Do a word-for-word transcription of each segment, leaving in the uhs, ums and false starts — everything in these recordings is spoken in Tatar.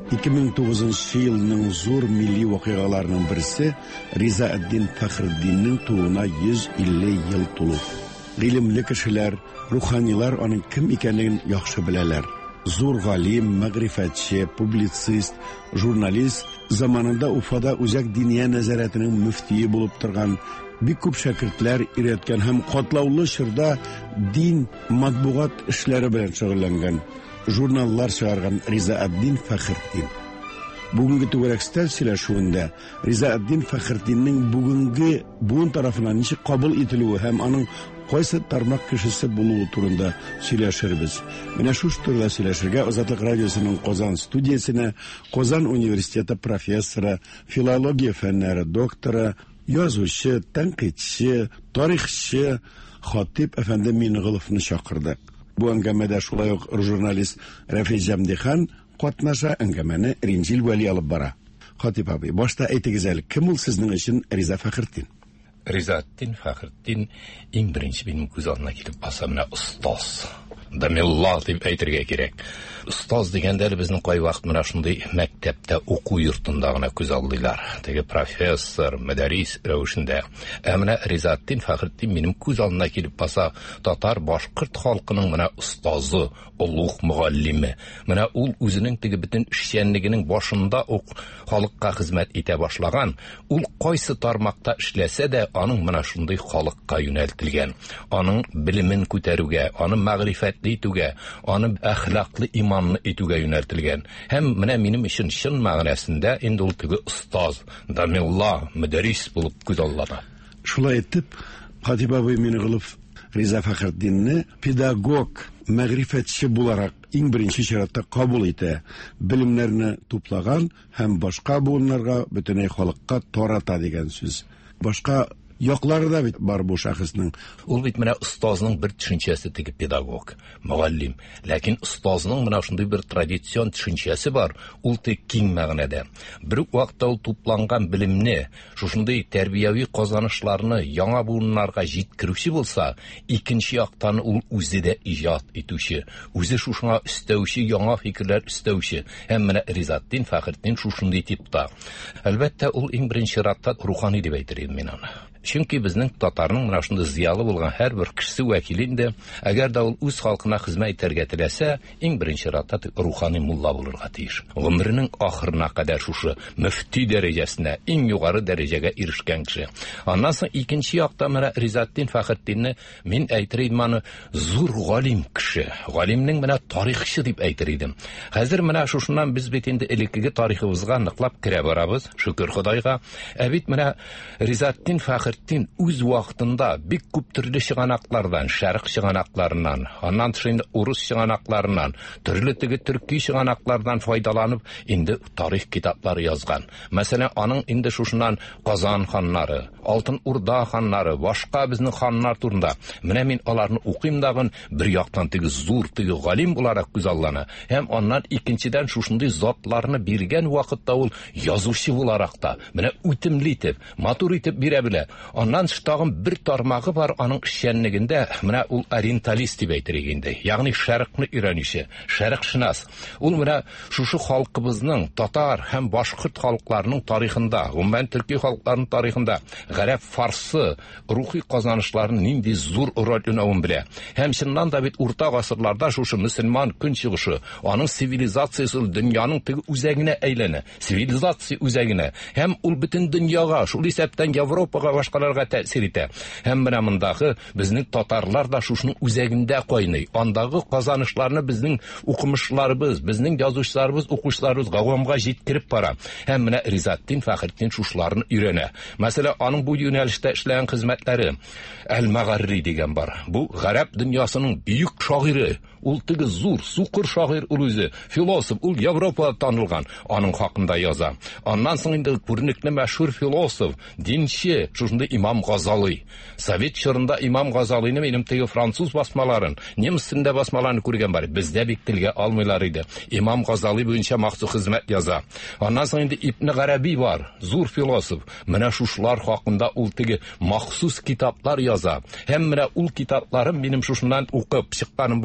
ikki ming to'qqizinchi yilning zo'r milliy voqealarining birisi Rizoatdin Faxriddinning tug'una yuz ellik yil to'liq. Bilimli kishilar, ruhoniylar uning kim ekanligini yaxshi biladilar. Zo'r g'olim, ma'rifatchi, publitsist, jurnalist, zamonida Ufada o'zak diniya nazoratining muftiyi bo'lib turgan bir ko'p shogirdlar iratgan ham qotlovli shirda din matbuot ishlari bilan shug'ullangan, jurnallar chiqargan Rizoatdin Faxriddin. Bugungi to'g'rak stal silashuvunda Rizoatdin Faxriddinning bugungi bugun tarafidan nishi qabul etiluvi ham uning qaysi tarmoq kishisi bo'luvi turida silashirmiz. Mana shu turda silashirga Ozodlik radiosining Qozon studiyasini Qozon universiteti professori, filologiya fanlari doktori, yozuvchi, tanqidchi, tarixchi Xotib afandi Ming'ilovni chaqirdik. Bu angamada shulayq jurnalist Rafi Jamdixon qatnasha angamani Rinjil Vali olib bora. Xotib abi, boshda aytingizalik, kim ul sizning uchun Rizo Faxriddin? Rizoatdin Faxriddin eng birinchi benim ko'z oldimga kelib qolsa, mana ustoz. Damillah deb aytirga kerak. Ustoz deganda bizning qo'y vaqt mana shunday maktabda o'quv yurtindagina ko'z oldilar. Tege professor, mudarris ravishida. Amina Rizoatdin Faxriddin mening ko'z oldimga kelib qolsa, Tatar boshqirt xalqining mana ustozi, ulug' muallimi. Mana u o'zining tege butun ishchanligining boshida o'q xalqqa xizmat eta boshlagan, u qaysi tarmoqda ishlasa-da, uning mana shunday xalqqa yo'naltirilgan, uning bilimin ko'taruga, uning ma'rifatli tuga, uning axloqli imanni etuga yo'naltirilgan. Ham mana mening uchun shin ma'nosida endi u tege ustoz, damillah, mudarris bo'lib ko'z oldida. Shulay etib, Xotib abi Ming'ilov Rizo Faxriddinni pedagog, ma'rifatchi bo'larak eng birinchi sharoitda qabul etdi. Bilimlarni to'plagan ham boshqa bularga butunay xalqqa torata degan so'z. Boshqa yoqlarida bor bu shaxsning. Ul bit mana ustozning bir tushunchasi tegi pedagog, muallim. Lekin ustozning mana shunday bir traditsion tushunchasi bor. Ul tek keng ma'noda. Bir vaqtda ul to'plangan bilimni, shunday tarbiyaviy qozonishlarni yangi bularga yetkiruvchi bo'lsa, ikkinchi yoqdan ul o'zida ijod etuvchi, o'zi shunga istovchi, yangi fikrlar istovchi. Ham mana Rizoatdin Faxriddin shunday tipda. Albatta ul eng birinchi ratda ruhoniy deb aytiraman men uni. Chunki bizning Tatarning mana shunday ziyoli bo'lgan har bir kishisi vakilinde, agar da ul o'z xalqina xizmat etarga tilasa, eng birinchi ratda ruhoniy mulla bo'lirga tiyish. Umrining oxirina qadar shu muftiy darajasida, eng yuqori darajaga erishgan kishi. Ondan so'ng ikkinchi yoqda mana Rizoatdin Faxriddinni men aytirayman, zo'r g'olim kishi. G'olimning mana tarixchi deb aytirdim. Hozir mana shu shundan biz betinde elekkiga tariximizga aniqlab kira boramiz. Shukr Xudoyga. Abid mana Rizoatdin Faxriddin o'z vaqtida bir ko'p turli shiganaqlardan, sharq shiganaqlaridan, ondan so'ng urus shiganaqlaridan, turli tigi turkiy shiganaqlardan foydalanib, endi tarix kitoblari yozgan. Masalan, uning endi shundan Qozon xonlari, Oltin Urda xonlari, boshqa bizning xonlar turida. Mana men ularni o'qimdag'in bir yoqdan tigi zo'r tigi g'olim bo'larak ko'zallana. Ham ondan ikkinchidan shunday zotlarni bergan vaqtda ul yozuvchi bo'larak da, mana o'timli deb, matur etib bera bilar. Ondan çıtağın bir tarmaqı var onun işçenliginde, mana ul orientalist deb aytirganda, ya'ni sharqni öğrenişi, sharqshunos. Ul mana şu şu xalqimizning Tatar ham boshqirt xalqlarining tarixida, umuman turkiy xalqlarining tarixida g'arab farsi ruhiy qozonishlarini nindi zo'r rol o'ynab bilar. Ham shundan da bit o'rta asrlarda şu şu musulmon kun chiqishi, onun sivilizatsiyasi dunyoning tigi o'zagina aylana, sivilizatsiya o'zagina. Ham ul butun dunyoga, shu hisobdan Yevropaga boshqalarga ta'sir etadi. Ham mana bundağı bizning Tatarlar da shushuning o'zagida qo'ynay. Ondagi qozonishlarni bizning o'qimishlarimiz, bizning yozuvchilarimiz, o'quvchilarimiz g'avomga yetkirib bora. Ham mana Rizoatdin Faxriddin shushlarini o'rana. Masalan, uning bu yo'nalishda ishlagan xizmatlari Al-Mag'arri degan bor. Bu g'arab dunyosining buyuk shoiri, ultigi zo'r, suqur shoir o'zi, filosof, ul Yevropada tanilgan, uning haqida yozadi. Ondan so'ng endi ko'rnikli mashhur filosof, dinchi, shunda Imom G'azali. Sovet chorida Imom G'azalini mening tegi fransuz basmalarin, nemis tilida basmalarni ko'rgan bor. Bizda bek tilga olmaylar edi. Imom G'azali bo'yicha maxsus xizmat yozadi. Ondan so'ng endi Ibn Arabiy bor, zo'r filosof. Mana shular haqida ultigi maxsus kitoblar yozadi. Hem mana ul kitoblarim mening shundan o'qib chiqqanim bor.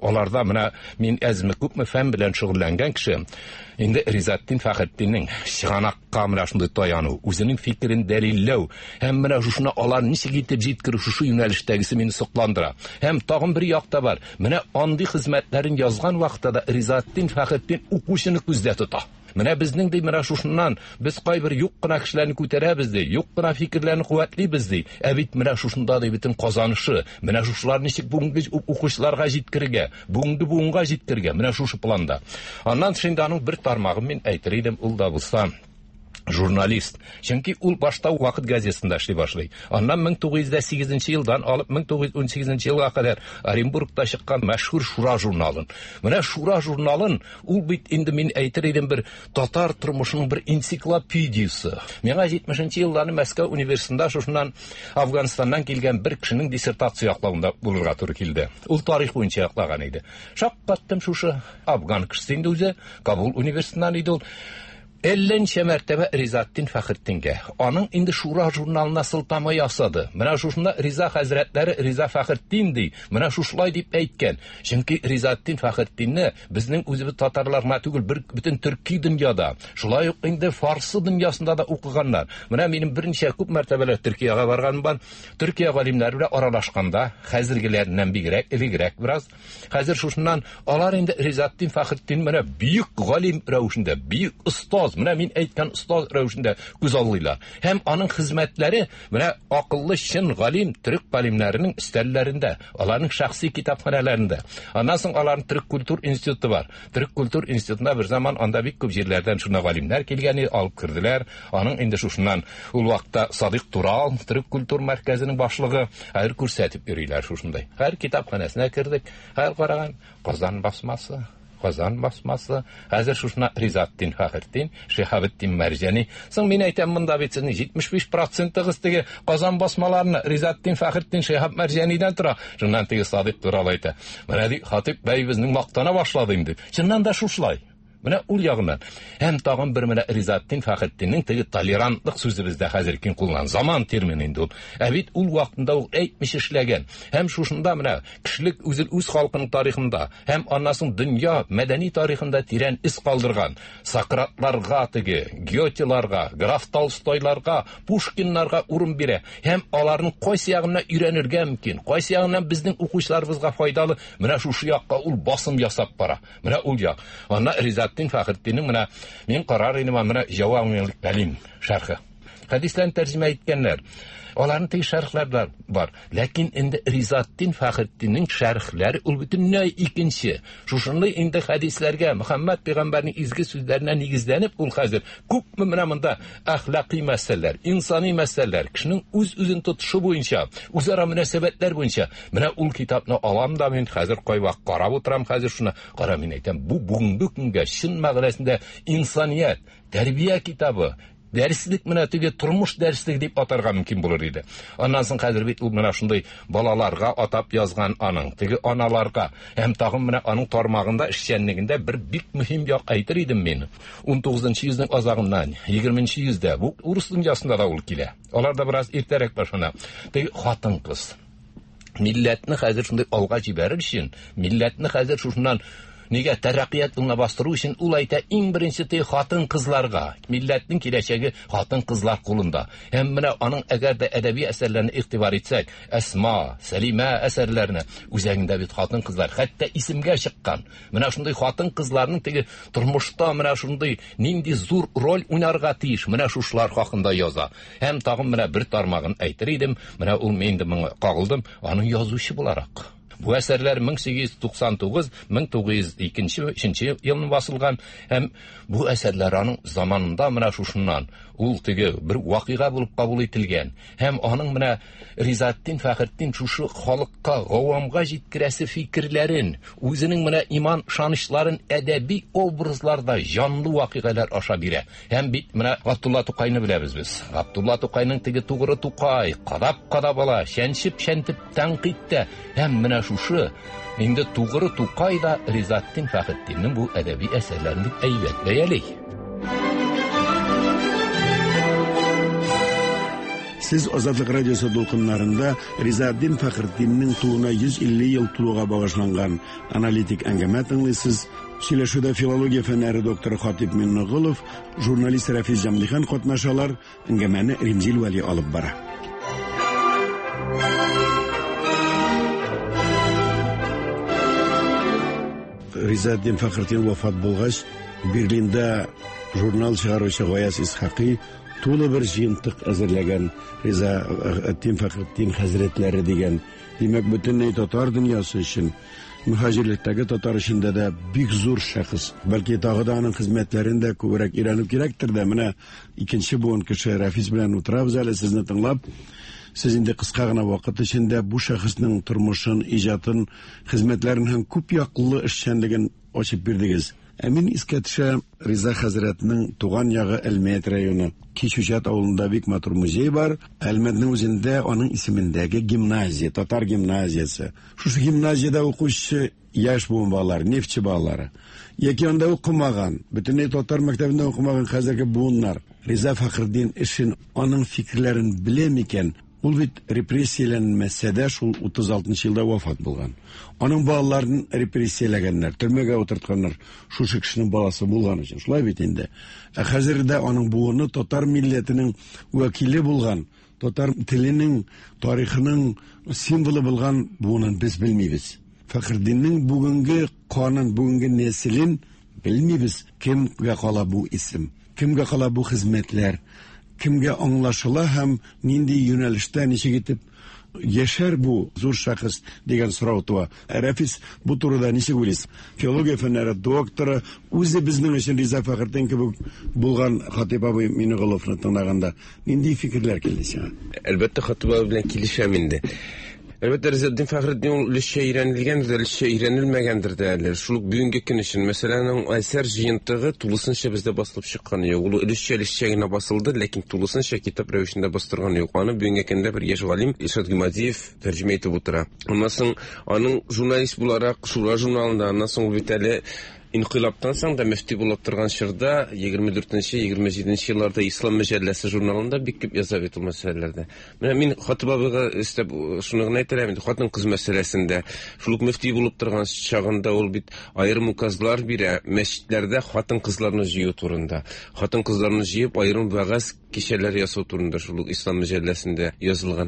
Аларда менә мин әзме күпме фән белән шөгыльләнгән кеше, инде Ризаттин Фәхретдиннең чыганакка менә шундый таяну, үзенең фикерен дәлилләү, һәм менә шушына алар ничек итеп җиткерү шушы юнәлештәгесе мине сокландыра. Һәм тагын бер якта бар. Менә андый хезмәтләрен язган вакытта Ризаттин Фәхретдин укучыны күздә тота. Менә безнең ди менә шушыннан без кайбер юк кына кешеләрне күтәрәбез ди, юк кына фикерләрне куәтлибез ди. Ә бит менә шушында ди бөтен казанышы, менә шушылар ничек бүгенге укучыларга җиткергә, бүгенге буынга җиткергә, менә шушы планда. Аннан шунда аның бер тармагын мин әйтер идем, ул да булса журналист. Чөнки ул башта Вакыт газетасында эшли башлый. Аннан мең тугыз йөз сигезенче елдан алып мең тугыз йөз унсигезенче елга кадәр Оренбургта чыккан мәшһүр Шура журналын. Менә Шура журналын ул бит инде мин әйтер идем бер татар тормышының бер энциклопедиясе. Миңа җитмешенче елларны Мәскәү университетында шушыннан Афганистаннан килгән бер кешенең диссертация яклавында булырга туры килде. Ул тарих буенча яклаган иде. Шаккаттым шушы Афган кешесе инде үзе Кабул университетыннан иде ул. ellinchi mәртәбә Ризаттин Фәхретдингә. Аның инде Шура журналына сылтама ясады. Менә шушында Риза хәзрәтләре Риза Фәхретдин ди. Менә шушылай дип әйткән. Чөнки Ризаттин Фәхретдинне безнең үзебез татарларга түгел, бер бөтен төрки дөньяда, шулай ук инде фарсы дөньясында да укыганнар. Менә минем берничә күп мәртәбәләр Төркиягә барганым бар. Төркия галимнәре белән аралашканда, хәзергеләреннән бигрәк, элегрәк бераз. Хәзер шушыннан алар инде Ризаттин Фәхретдин менә бөек галим рәвешендә, бөек остаз, менә мин әйткән остаз рәвешендә күз алдылар. Һәм аның хезмәтләре менә акыллы чын галим төрек галимнәренең өстәлләрендә, аларның шәхси китапханәләрендә. Аннан соң аларның Төрек культур институты бар. Төрек культур институтында бер заман анда бик күп җирләрдән шуна галимнәр килгән, алып керделәр. Аның инде шушыннан ул вакытта Садык Турал Төрек культур мәркәзенең башлыгы хәер күрсәтеп йөриләр шушындай. Һәр китапханәсенә кердек, һәр караган Казан басмасы, Казан басмасы, хәзер шушына Ризаттин Фәхретдин, Шиһабетдин Мәрҗани. Соң мин әйтәм, монда бит сезнең җитмеш биш процентыгыз теге Казан басмаларны Ризаттин Фәхретдин, Шиһаб Мәрҗанидан тора. Шуннан теге Садык Турал әйтә. Менә ди Хатип бәй безнең мактана башлады инде. Чыннан да шушлай. Менә ул ягыннан. Һәм тагын бер менә Ризаттин Фәхретдиннең теге толерантлык сүзе бездә хәзер киң куллан. Заман термины инде ул. Ә бит ул вакытында ул әйтмиш эшләгән. Һәм шушында менә кешелек үзе үз халкының тарихында, һәм аннан дөнья мәдәни тарихында тирән ис калдырган. Сократларга теге, Гётеларга, Граф Толстойларга, Пушкиннарга урын бирә. Һәм аларның кайсы ягына өйрәнергә мөмкин, кайсы ягыннан безнең укучыларыбызга файдалы, менә шушы якка ул басым ясап бара. Менә ул як. Аны Ризаттин Фәхретдиннең менә мин карар идем менә Җавамил Кәлим шәрхе. Хәдисләрне тәрҗемә иткәннәр. Аларның теге шәрхләр бар. Ләкин инде Ризаттин Фәхретдиннең шәрхләре ул бөтенләй икенче. Шушынлы инде хәдисләргә Мөхәммәд пәйгамбәрнең изге сүзләренә нигезләнеп ул хәзер күпме менә монда әхлакый мәсьәләләр, инсани мәсьәләләр, кешенең үз-үзен тотышы буенча, үзара мөнәсәбәтләр буенча менә ул китапны алам да мин хәзер кайвак карап утырам, хәзер шуны кара мин әйтәм, бу бүгенге көнгә чын мәгънәсендә инсаният, тәрбия китабы, дәреслек менә теге тормыш дәреслеге дип атарга мөмкин булыр иде. Аннан соң хәзер бит ул менә шундый балаларга атап язган аның, теге аналарга, һәм тагын менә аның тармагында эшчәнлегендә бер бик мөһим як әйтер идем мин. ун тугызынчы йөзнең азагыннан егерменче йөздә бу урыс дөньясында да ул килә. Алар да бераз иртәрәк башына. Теге хатын-кыз милләтне хәзер шундый алга җибәрер өчен, милләтне хәзер шушыннан нигә тәрәккыят аңа бастыру өчен ул әйтә, иң беренче тей хатын-кызларга, милләтнең киләчәге хатын-кызлар кулында. Һәм менә аның әгәр дә әдәби әсәрләрне игътибар итсәк, Әсма, Сәлимә әсәрләрне, үзәгендә бит хатын-кызлар хәтта исемгә чыккан. Менә шундый хатын-кызларның теге тормышта менә шундый нинди зур роль уйнарга тиеш, менә шушлар хакында яза. Һәм тагын менә бер тармагын әйтер идем, менә ул мен инде моңа кагылдым, аның язучы буларак. Бу әсәрләр мең сигез йөз туксан тугыз - мең тугыз йөз икенче елны басылган, һәм бу әсәрләр аның заманында менә шушыннан ул теге бер вакыйга булып кабул ителгән. Һәм аның менә Ризаттин Фәхретдин шушы халыкка, гавамга җиткерәсе фикерләрен, үзенең менә иман шанычларын әдәби образларда җанлы вакыйгалар аша бирә. Һәм бит менә Габдулла Тукайны беләбез без. Габдулла Тукайның теге тугры Тукай, кадап-кадап ала, шәнчеп-шәнтеп тәнкыйтьтә. Һәм менә шушы инде тугры Тукай да Ризаттин Фәхретдиннең бу әдәби әсәрләрен дип әйбәт бәяли. Siz Azadlık Radyosu dolkınlarında Rizaeddin Fakhretdin'nin tuğuna yüz elli yıl tuluğa bağışlangan analitik әңгәмә тыңлыйсыз. Сөйләшүдә филология фәннәре докторы Хатип Миннугулов, журналист Рафис Җамлихан катнашалар, әңгәмәне Римзил Вәли алып бара. Rizaeddin Fakhretdin вафат булгач, Берлиндә журнал чыгаручы Гаяз Исхакый тулы бер җыентык әзерләгән Rizaeddin Fakhretdin хәзрәтләре дигән. Димәк, бөтенләй татар дөньясы өчен, мөхаҗирлектәге татар эчендә дә бик зур шәхес. Бәлки тагы да аның хезмәтләрен дә күбрәк өйрәнеп кирәктер дә. Менә икенче буын кеше Рафис белән утырабыз әле сезне тыңлап. Сез инде кыска гына вакыт эчендә бу шәхеснең тормышын, иҗатын, хезмәтләрен һәм күп яклы эшчәнлеген ачып бирдегез. Ә мин искә төшә, Риза хәзрәтнең туган ягы Әлмәт районы Кичүчат авылында бик матур музей бар. Әлмәтнең үзендә аның исемендәге гимназия, татар гимназиясе. Шушы гимназиядә укучы яшь буын балалар, нефтче балалары. Яки анда укымаган, бөтенләй татар мәктәбендә укымаган хәзерге буыннар. Риза Фәхретдин эшен, аның фикерләрен белә микән? Ул бит репрессияләнмәсә дә шул утыз алтынчы елда вафат булган. Аның балаларын репрессияләгәннәр, төрмәгә утыртканнар, шушы кешенең баласы булган өчен. Шулай бит инде. Ә хәзердә аның буыны татар милләтенең вәкиле булган, татар теленең, тарихының символы булган буынын без белмибез. Фәхретдиннең бүгенге канын, бүгенге нәселен белмибез. Кемгә кала бу исем? Кемгә кала бу хезмәтләр? Кемгә аңлашыла һәм нинди юнәлештә ничек итеп яшәр бу зур шәхес дигән сорау туа. Рафис, бу турыда ничек уйлыйсыз? Филология фәннәре докторы, үзе безнең өчен Риза Фәхретдин кебек булган Хатип абый Миннугуловны тыңлаганда нинди фикерләр килде сиңа? Әлбәттә, Хатип абый белән килешәм инде. Әлбәттә, Rizaeddin Fakhretdin ул өлешчә өйрәнелгәндер, өлешчә өйрәнелмәгәндер дә әле. Шул бүгенге көн өчен, мәсәлән, ул әсәр җыентыгы тулысынча бездә басылып чыккан юк. Ул өлешчә өлешчә генә басылды, ләкин тулысынча китап рәвешендә бастырган юк. Аны бүгенге көндә бер яшь галим Илшат Гыймадиев тәрҗемә итеп утыра. Аннан соң аның журналист буларак Шура журналында, аннан соң бит әле инкыйлабтан соң да мөфти булып торган чорда егерме дүртенче егерме җиденче елларда Ислам мәҗәлләсе журналында бик күп яза бит ул мәсьәләләрдә. Менә мин Хатип абыйга истәп шуны гына әйтәм инде, хатын-кыз мәсьәләсендә. Шул мөфти булып торган чагында ул бит аерым указлар бирә мәчетләрдә хатын-кызларны җыю турында. Хатын-кызларны җыеп аерым вәгазь кичәләр ясау турында шул Ислам мәҗәлләсендә язылган.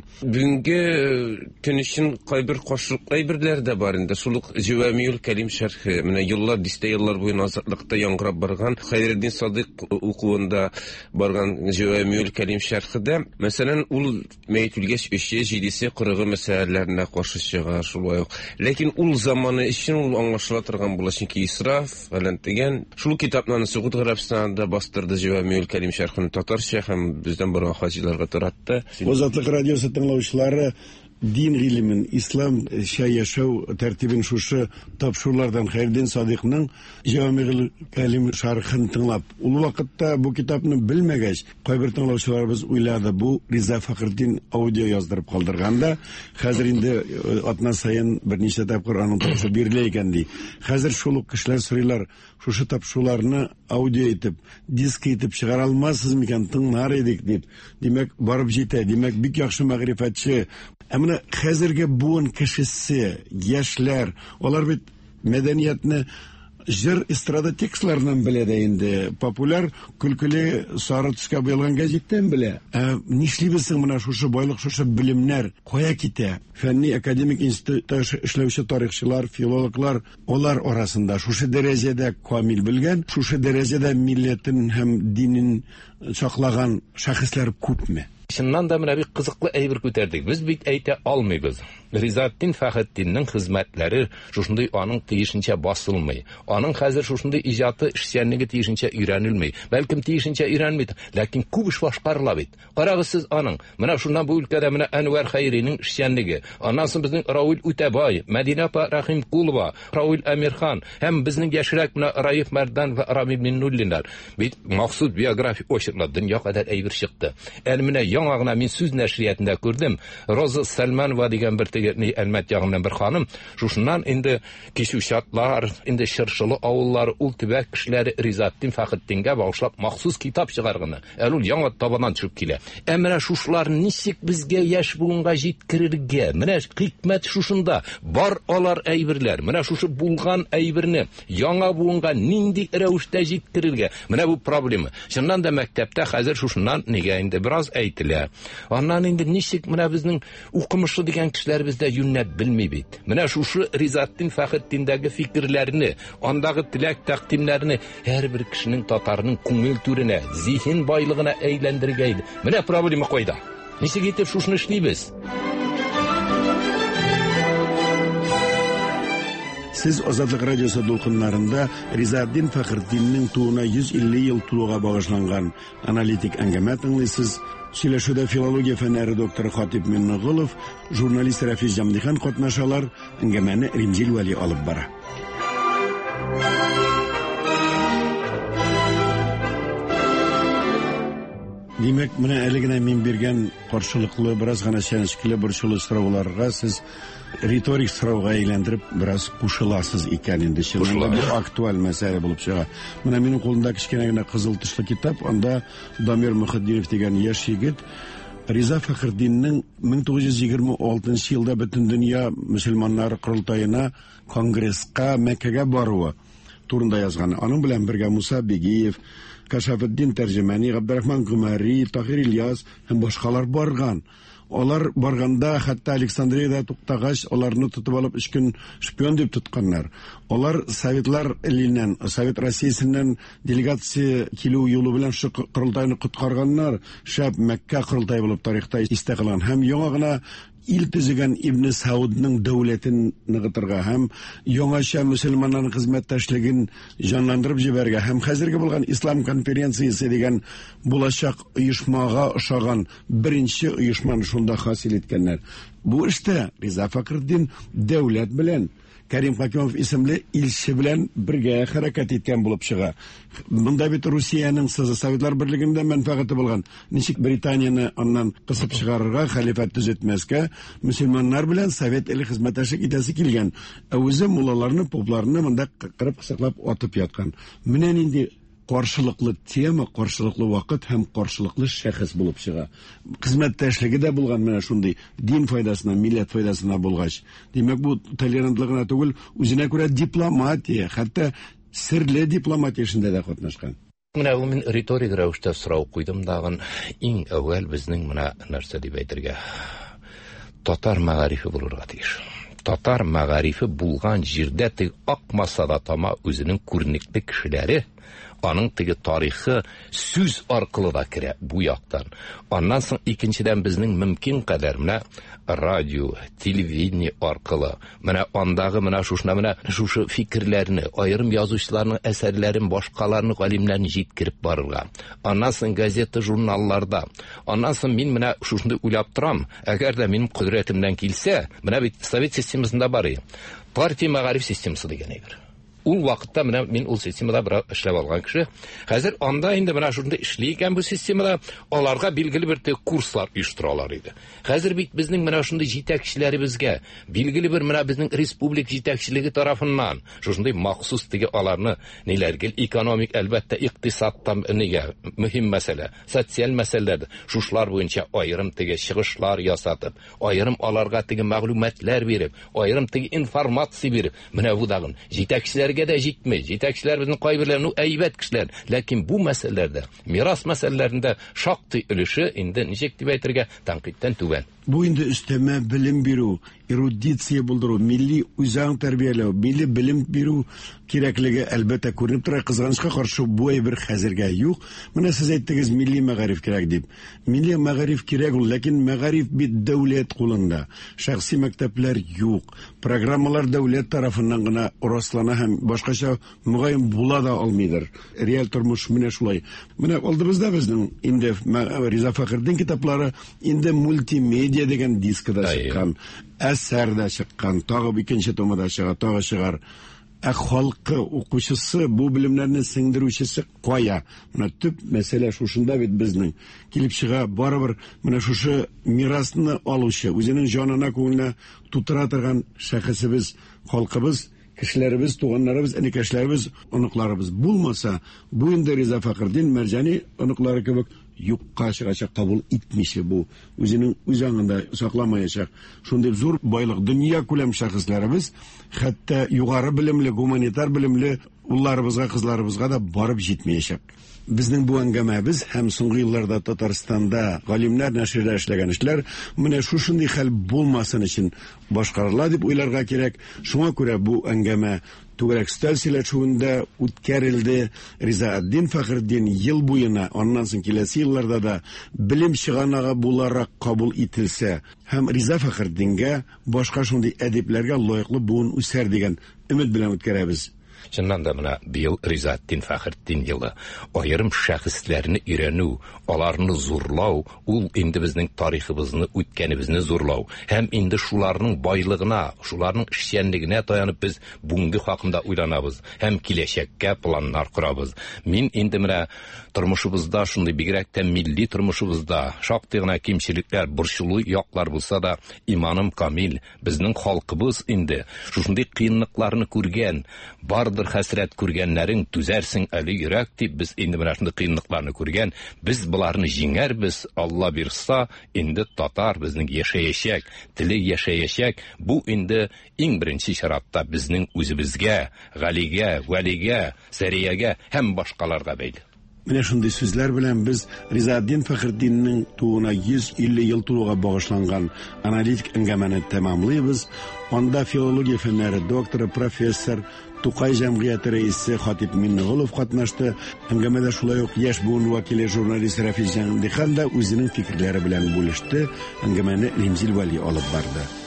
Бүгенге көн өчен кайбер кашык әйберләр дә бар инде. Шул Җавамиул Кәлим шәрхе, менә еллар дистә еллар буена азатлыкта яңгырап барган Хайретдин Садык укуында барган Җавамиул Кәлим шәрхедә, мәсәлән, ул мәйет үлгәч өче, җидесе, кырыгы мәсьәләләренә каршы чыга шулай ук. Ләкин ул заманы өчен ул аңлашыла торган була, чөнки исраф фәлән дигән. Шул китапны Сугуд Гарәбстанында бастырды Җавамиул Кәлим шәрхен татарча һәм бездән барган хаҗиларга таратты. Азатлык радиосы тыңлаучылары, дин гыйлемен, ислам яшәү тәртибен шушы тапшырулардан Хайретдин Садыкның Җавамиул Кәлим шәрхен тыңлап, ул вакытта бу китапны белмәгәч, кайбер тыңлаучыларыбыз уйлады, бу Риза Фәхретдин аудио яздырып калдырганда, хәзер инде атна сайын берничә тапкыр аның тапшырып бирелә икән ди. Хәзер шул ук кешеләр сорыйлар, шушы тапшыруларны аудио итеп, диск итеп чыгара алмассыз микән, тыңлар идек дип. Димәк, барып җитә, димәк, бик яхшы мәгърифәтче. Ә менә хәзерге буын кешесе, яшьләр, алар бит мәдәниятне җыр, эстрада текстларынан белә дә инде, популяр, көлкеле, сары төскә буялган гәзиттән белә. Ә нишлибез соң менә шушы байлык, шушы белемнәр кая китә? Фәнни академик институтта эшләүче тарихчылар, филологлар, алар арасында шушы дәрәҗәдә камил белгән, шушы дәрәҗәдә милләтен һәм динен саклаган шәхесләр күпме? Шуннан да менә бик кызыклы әйбер күтәрдек. Без бит әйтә алмыйбыз. Rizaeddin Fakhretdinның хезмәтләре шушындый аның тиешенчә басылмый. Аның хәзер шушындый иҗаты, эшчәнлеге тиешенчә өйрәнелмәй. Бәлкем тиешенчә өйрәнмәй, ләкин күп эш башкарыла бит. Карагыз сез аның. Менә шуннан бу өлкәдә менә Әнвәр Хәйринең эшчәнлеге. Аннан соң безнең Рауил Үтәбай, Мәдинә Рәхим Кулова, Рауил Әмирхан һәм безнең яшьрәк менә Раиф Мәрдан ва Рами Миннуллиннар. Бит махсус биографик очерклар дөнья кадәр әйбер чыкты. Әле менә яңа гына мин сүз нәшриятында күрдем. Роза Сәлманова дигән бер теге Әлмәт ягыннан бер ханым, шушыннан инде Кишүшатлар, инде Шыршылы авыллары, ул төбәк кешеләре Ризаттин Фәхретдингә багышлап махсус китап чыгарганы. Әле ул яңа табанан төшеп килә. Ә менә шушлар ничек безгә яшь буынга җиткерергә? Менә хикмәт шушында. Бар алар әйберләр. Менә шушы булган әйберне яңа буынга нинди рәвештә җиткерергә? Менә бу проблема. Шуннан да мәктәптә хәзер шушыннан нигә инде бераз әйтелә. Аннан инде ничек менә безнең укымышлы дигән кешеләр бездә юнәп белми бит. Менә шушы Ризаттин Фәхретдиндәге фикерләрне, андагы теләк тәкъдимнәрне һәрбер кешенең татарның күңел түренә, зиһен байлыгына әйләндергә иде. Менә проблема кайда? Ничек итеп шушны эшлибез? Сез Азатлык радиосы дулкыннарында Ризаттин Фәхретдиннең тууына йөз илле ел тулуга багышланган аналитик әңгәмә тыңлыйсыз. Сөйләшүдә филология фәннәре докторы Хатип Миннагылов, журналист Рафис Җамлихан катнашалар, әңгәмәне Римзил Вәли алып бара. Димәк, менә әле генә мин биргән каршылыклы, бераз гына чәнечкеле борчулы сорауларга сез риторик сорауга әйләндереп бераз кушыласыз икән инде. Чыннан бу актуаль мәсьәлә булып чыга. Менә минем кулымда кичкенә генә кызыл тышлы китап, анда Дамир Мөхәддинов дигән яшь егет Риза Фәхретдиннең мең тугыз йөз егерме алтынчы елда бөтен дөнья мөселманнары курултаена, конгресска, Мәккәгә баруы турында язган. Аның белән бергә Муса Бигиев, Кашафетдин Тәрҗемәни, Габдрахман Гүмәри, Тахир Ильяс һәм башкалар барган. Алар барганда, хәтта Александрияда туктагач, аларны тотып алып өч көн шпион дип тотканнар. Алар Советлар иленнән, Совет Россиясеннән делегация килү юлы белән шу курултайны коткарганнар. Шәп Мәккә курултай булып тарихта истә калган. Һәм яңа гына ил төзегән Ибн Саудның дәүләтен ныгытырга һәм яңача мөселманнарның хезмәттәшлеген җанландырып җибәргә һәм хәзерге булган Ислам конференциясе дигән булачак оешмага ошаган беренче оешманы шунда хасил иткәннәр. Бу эштә Риза Фәхретдин дәүләт белән Кәрим Хакимов исемле илче белән бергә хәрәкәт иткән булып чыга. Монда бит Русиянең Советлар Берлегендә мәнфәгате булган. Ничек Британияны аннан кысып чыгарырга, хәлифәт төзетмәскә мөселманнар белән Совет иле хезмәттәшлек итәсе килгән. Ә үзе муллаларны, попларны монда кырып кысаклап атып яткан. Менә нинди каршылыклы тема, каршылыклы вакыт һәм каршылыклы шәхес булып чыга. Хезмәттәшлеге дә булган менә шундый дин файдасына, милләт файдасына булгач. Димәк, бу толерантлыгына түгел, үзенә күрә дипломатия, хәтта серле дипломатия эшендә дә катнашкан. Менә ул мин риторик рәвештә сорау куйдым дагын, иң әүвәл безнең менә нәрсә дип әйтергә. Татар мәгарифе булырга тиеш. Татар мәгарифе булган җирдә тик акмаса да тама үзенең күренекле кешеләре, аның теге тарихы сүз аркылы да керә бу яктан. Аннан соң икенчедән безнең мөмкин кадәр менә радио, телевидение аркылы, менә андагы менә шушына менә шушы фикерләрне, аерым язучыларның әсәрләрен, башкаларны, галимнәрне җиткереп барырга. Аннан соң газета, журналларда. Аннан соң мин менә шушында уйлап торам, әгәр дә минем кудрәтемнән килсә, менә бит Совет системасында бар иде. Партия мәгариф системасы дигән әйбер. Ул вакытта менә мин ул системада бер эшләп алган кеше. Хәзер анда инде менә шунда эшли икән бу системада, аларга билгеле бер курслар оештыралар иде. Хәзер бит безнең менә шундый җитәкчеләребезгә билгеле бер менә безнең республик җитәкчелеге тарафыннан шундый махсус теге аларны ниләргә экономик, әлбәттә икътисадтан нигә мөһим мәсьәлә, социаль мәсьәләләр, шушлар буенча аерым теге чыгышлар ясатып, аерым аларга теге мәгълүматлар биреп, аерым теге информация биреп, менә бу дагын җитәкчеләр дә җитмәй. Җитәкчеләр безнең кайберләрне әйбәт кешеләр, ләкин бу мәсьәләләрдә, мирас мәсьәләләрендә шактый өлеше инде ничек дип әйтергә, тәнкыйтьтән түбән. Бу инде өстәмә белем бирү, эрудиция булдыру, милли үзаң тәрбияләү, милли белем бирү кирәклеге әлбәттә күренеп тора. Кызганычка каршы бу әйбер хәзергә юк. Менә сез әйттегез, милли мәгариф кирәк дип. Милли мәгариф кирәк ул, ләкин мәгариф бит дәүләт кулында. Шәхси мәктәпләр юк. Программалар дәүләт тарафыннан гына ураслана һәм башкача мөгаен була да алмыйдыр. Реаль тормыш менә шулай. Менә алдыбызда безнең инде Риза Фәхретдин китаплары инде мультимедиа дигән дискыда чыккан, әсәр дә чыккан, тагы икенче томда чыга, тагы чыгар. halkı, okuşusu, bu bilimlerini singdiruvchisi qoya. Mına tüp mesele şuşunda bit bizning. Kilip çığa barabir mına şuşu mirasını aluşu, o'zining jonina ko'nglina tutura turgan shaxsimiz, xalqimiz, kishilarimiz, tuğanlarimiz, enikashlarimiz, unuqlarimiz bo'lmasa, bu endi Riza Faxriddin Marjani unuqlari kebek yuqqa chiqacha qabul etmishi bu o'zining o'zangida saqlamayacak. Shunday zo'r boyliq dunyo ko'lam shaxslarimiz hatto yuqori bilimli, gumanitar bilimli ullarimizga, qizlarimizga da borib yetmayacak. Bizning bu angamamiz ham so'nggi yillarda Tataristonda g'olimlar nashrida ishlagan ishlar mana shu shunday hal bo'lmasin uchun boshqariladi deb o'ylarga kerak. Shunga ko'ra bu angama To'garak stal silashuvunda o'tkarildi. Rizoaddin Faxriddin yil bo'yina, ondan so'ng kelasi yillarda da bilim shig'anaga bo'laroq qabul etilsa, ham Riza Faxriddinga boshqa shunday adiblarga loyiqli bo'yin o'sar degan umid bilan o'tkazamiz. Şundan da buna bir yıl Rizoaddin Faxriddin yılı. Ayırım şəxslərini öyrənu, onlarını zorlav, ul indi bizning tariximizni, o'tganimizni zorlav. Hem indi şularının baylığına, şularının işçənligine dayanıp biz bungi haqında uylanabız. Hem kileşekке planlar kurabız. Min indi mine turmuşumuzda, şunday bigrekten milli turmuşumuzda, şaqtığına kimçilikler, burşulu yoqlar bulsa da, imanım kamil, bizning halkımız indi, şunday qiyinlıklarını kurgen, bardır hasret kurgenlerin düzersin eli yürek deyip biz indi mine şunday qiyinlıklarını kurgen, biz bularını jinger biz, Allah birsa, indi Tatar bizning yaşayacak, dili yaşayacak, bu indi en birinci şaratta bizning özümüzge, Galiga, Valiga, Sariyage, hem başkalarga beyli. Mana shunday so'zlar bilan biz Rizoaddin Faxriddinning tug'una yuz ellik yil to'lug'iga bag'ishlangan analitik angamani tamomlaymiz. Onda filologiya fanlari doktori, professor, To'qay jamg'iyati raisi Xotib Minnag'ulov qatnashdi. Angamada shulay yoq yosh bugun vakili jurnalist Rafiq Jandixon da o'zining fikrlari bilan bo'lishdi. Angamani Rimzil Vali olib bordi.